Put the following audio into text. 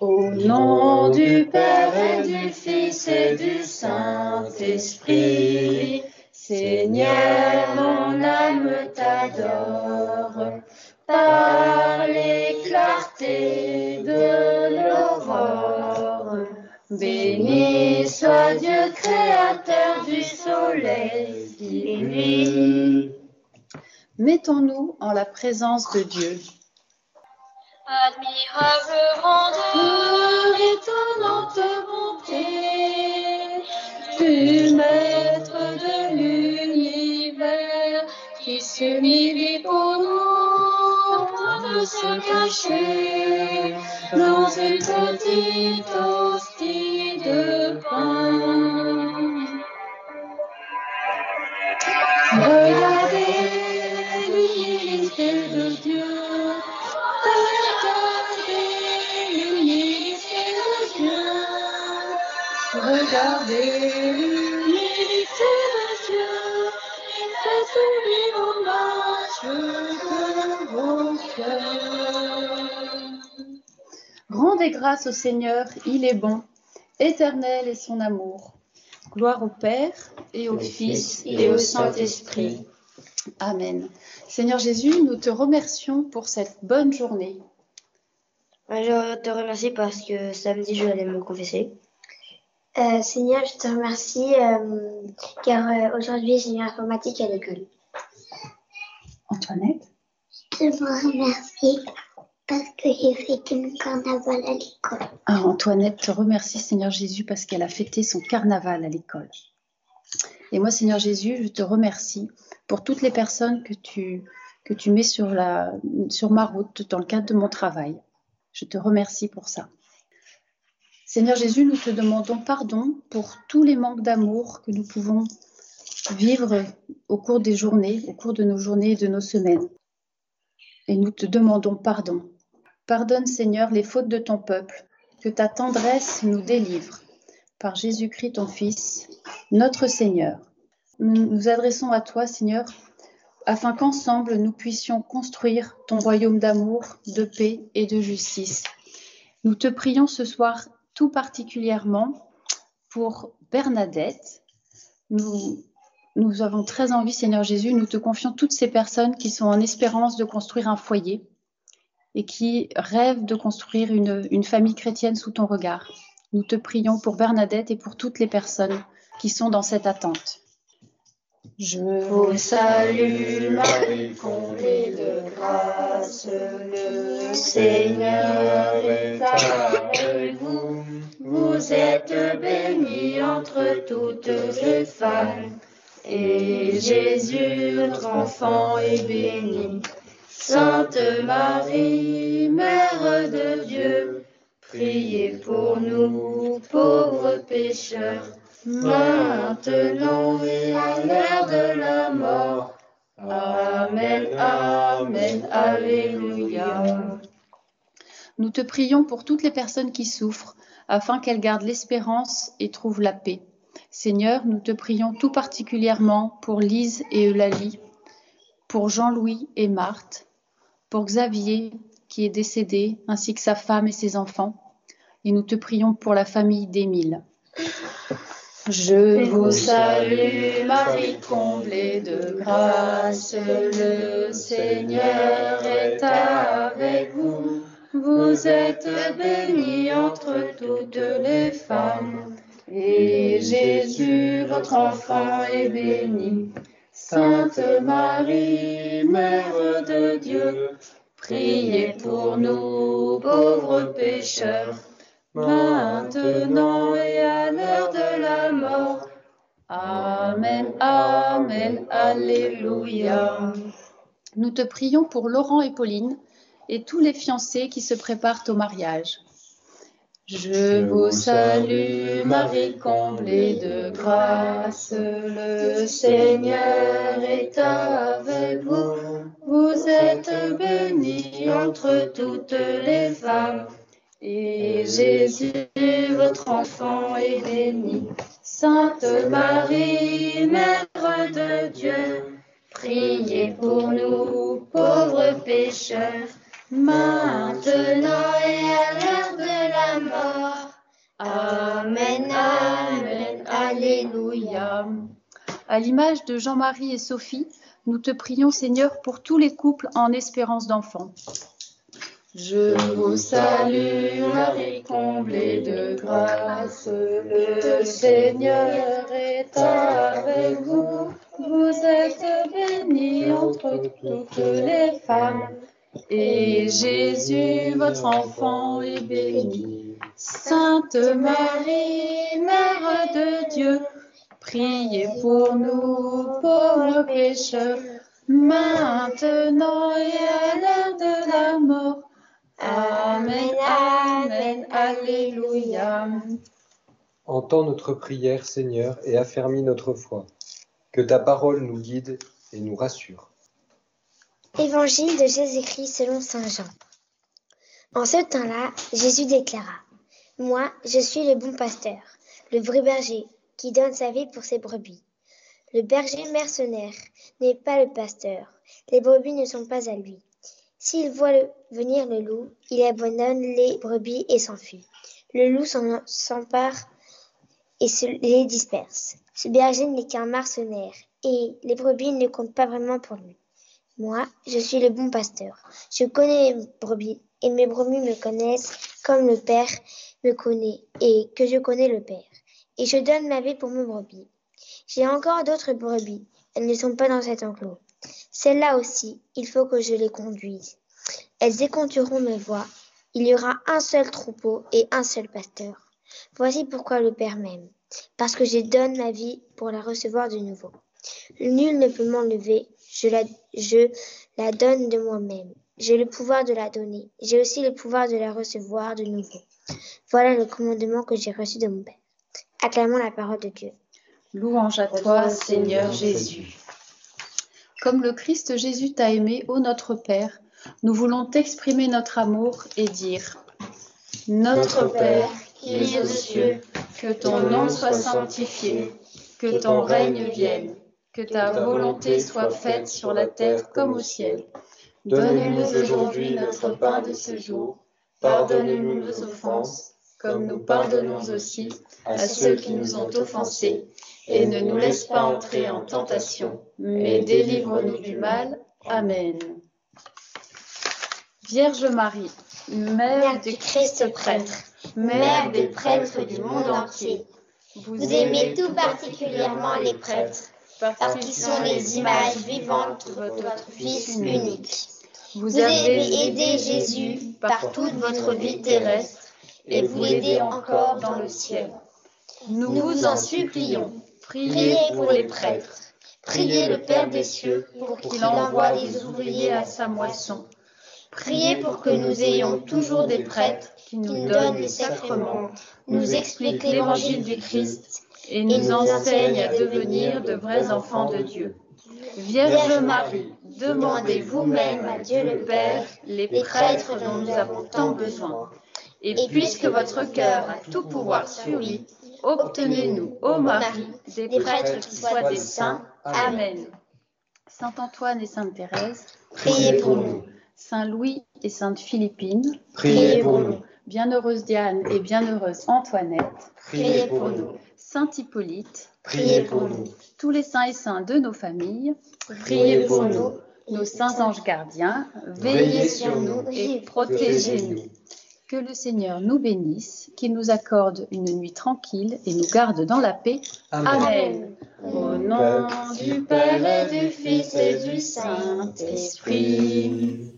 Au nom du Père et du Fils et du Saint-Esprit, Seigneur, mon âme t'adore. Par les clartés de l'aurore, béni soit Dieu, créateur du soleil qui brille. Mettons-nous en la présence de Dieu. Admirable grandeur, étonnante bonté, du Maître de l'univers qui s'humilie pour nous, de se cacher dans une petite hostie de pain. Regardez l'humilité de Dieu. Regardez l'humilité de Dieu, faites-lui hommage de vos cœurs. Rendez grâce au Seigneur, il est bon, éternel est son amour. Gloire au Père et au Fils et au Saint-Esprit. Amen. Seigneur Jésus, nous te remercions pour cette bonne journée. Je te remercie parce que samedi, je vais aller me confesser. Seigneur, je te remercie car aujourd'hui j'ai une informatique à l'école. Antoinette? Je te remercie parce que j'ai fêté mon carnaval à l'école. Antoinette te remercie, Seigneur Jésus, parce qu'elle a fêté son carnaval à l'école. Et moi, Seigneur Jésus, je te remercie pour toutes les personnes que tu mets sur ma route dans le cadre de mon travail. Je te remercie pour ça. Seigneur Jésus, nous te demandons pardon pour tous les manques d'amour que nous pouvons vivre au cours des journées, au cours de nos journées et de nos semaines. Et nous te demandons pardon. Pardonne, Seigneur, les fautes de ton peuple, que ta tendresse nous délivre. Par Jésus-Christ, ton Fils, notre Seigneur. Nous nous adressons à toi, Seigneur, afin qu'ensemble nous puissions construire ton royaume d'amour, de paix et de justice. Nous te prions ce soir tout particulièrement pour Bernadette. Nous avons très envie, Seigneur Jésus, nous te confions toutes ces personnes qui sont en espérance de construire un foyer et qui rêvent de construire une famille chrétienne sous ton regard. Nous te prions pour Bernadette et pour toutes les personnes qui sont dans cette attente. Je vous salue, Marie, comblée de grâce, le Seigneur est avec vous. Vous êtes bénie entre toutes les femmes, et Jésus, votre enfant, est béni. Sainte Marie, Mère de Dieu, priez pour nous, pauvres pécheurs, maintenant et à l'heure de la mort. Amen, amen, alléluia. Nous te prions pour toutes les personnes qui souffrent, afin qu'elles gardent l'espérance et trouvent la paix. Seigneur, nous te prions tout particulièrement pour Lise et Eulalie, pour Jean-Louis et Marthe, pour Xavier qui est décédé, ainsi que sa femme et ses enfants. Et nous te prions pour la famille d'Émile. Je vous salue, Marie, comblée de grâce, le Seigneur est avec vous. Vous êtes bénie entre toutes les femmes, et Jésus, votre enfant, est béni. Sainte Marie, Mère de Dieu, priez pour nous, pauvres pécheurs, maintenant et à l'heure de la mort. Amen, amen, alléluia. Nous te prions pour Laurent et Pauline et tous les fiancés qui se préparent au mariage. Je vous salue, Marie, comblée de grâce, le Seigneur est avec vous. Vous êtes bénie entre toutes les femmes, et Jésus, votre enfant, est béni. Sainte Marie, Mère de Dieu, priez pour nous, pauvres pécheurs, maintenant et à l'heure de la mort. Amen, amen, alléluia. À l'image de Jean-Marie et Sophie, nous te prions, Seigneur, pour tous les couples en espérance d'enfants. Je vous salue, Marie comblée de grâce, le Seigneur est avec vous. Vous êtes bénie entre toutes les femmes, et Jésus, votre enfant, est béni. Sainte Marie, Mère de Dieu, priez pour nous pauvres pécheurs, maintenant et à l'heure de la mort. Amen, amen, alléluia. Entends notre prière, Seigneur, et affermis notre foi. Que ta parole nous guide et nous rassure. Évangile de Jésus-Christ selon saint Jean. En ce temps-là, Jésus déclara : Moi, je suis le bon pasteur, le vrai berger, qui donne sa vie pour ses brebis. Le berger mercenaire n'est pas le pasteur. Les brebis ne sont pas à lui. S'il voit venir le loup, il abandonne les brebis et s'enfuit. Le loup s'empare et les disperse. Ce berger n'est qu'un mercenaire, et les brebis ne comptent pas vraiment pour lui. Moi, je suis le bon pasteur. Je connais les brebis, et mes brebis me connaissent comme le Père me connaît, et que je connais le Père. Et je donne ma vie pour mes brebis. J'ai encore d'autres brebis. Elles ne sont pas dans cet enclos. Celles-là aussi, il faut que je les conduise. Elles écouteront mes voix. Il y aura un seul troupeau et un seul pasteur. Voici pourquoi le Père m'aime. Parce que je donne ma vie pour la recevoir de nouveau. Nul ne peut m'enlever. Je la donne de moi-même. J'ai le pouvoir de la donner. J'ai aussi le pouvoir de la recevoir de nouveau. Voilà le commandement que j'ai reçu de mon Père. Acclamons la parole de Dieu. Louange à toi, Seigneur Jésus. Comme le Christ Jésus t'a aimé, ô notre Père, nous voulons t'exprimer notre amour et dire : Notre Père, qui es aux cieux, que ton nom soit sanctifié, que ton règne vienne, que ta volonté soit faite sur la terre comme au ciel. Donne-nous aujourd'hui notre pain de ce jour. Pardonne-nous nos offenses, comme nous pardonnons aussi à ceux qui nous ont offensés. Et ne nous laisse pas entrer en tentation, mais délivre-nous du mal. Amen. Vierge Marie, Mère du Christ prêtre, Mère des prêtres du monde entier, vous aimez tout particulièrement les prêtres, parce qu'ils sont les images vivantes de votre Fils unique. Vous avez aidé Jésus par toute votre vie terrestre, et vous l'aidez encore dans le ciel. Nous vous en supplions, priez pour les prêtres. Priez le Père des cieux pour qu'il envoie des ouvriers à sa moisson. Priez pour que nous ayons toujours des prêtres qui nous donnent les sacrements, nous expliquent l'évangile du Christ et nous enseignent à devenir de vrais enfants de Dieu. Vierge Marie, demandez vous-même à Dieu le Père les prêtres dont nous avons tant besoin. Et puisque votre cœur a tout pouvoir sur lui, obtenez-nous, ô Marie, des prêtres qui soient des saints. Amen. Saint Antoine et Sainte Thérèse, Priez pour nous. Saint Louis et Sainte Philippine, Priez pour nous. Bienheureuse Diane et bienheureuse Antoinette, Priez pour nous. Saint Hippolyte, Priez pour nous. tous les saints et saints de nos familles, Priez pour nous. nos saints anges gardiens, Veillez sur nous et protégez-nous. Que le Seigneur nous bénisse, qu'il nous accorde une nuit tranquille et nous garde dans la paix. Amen. Au nom du Père et du Fils et du Saint-Esprit.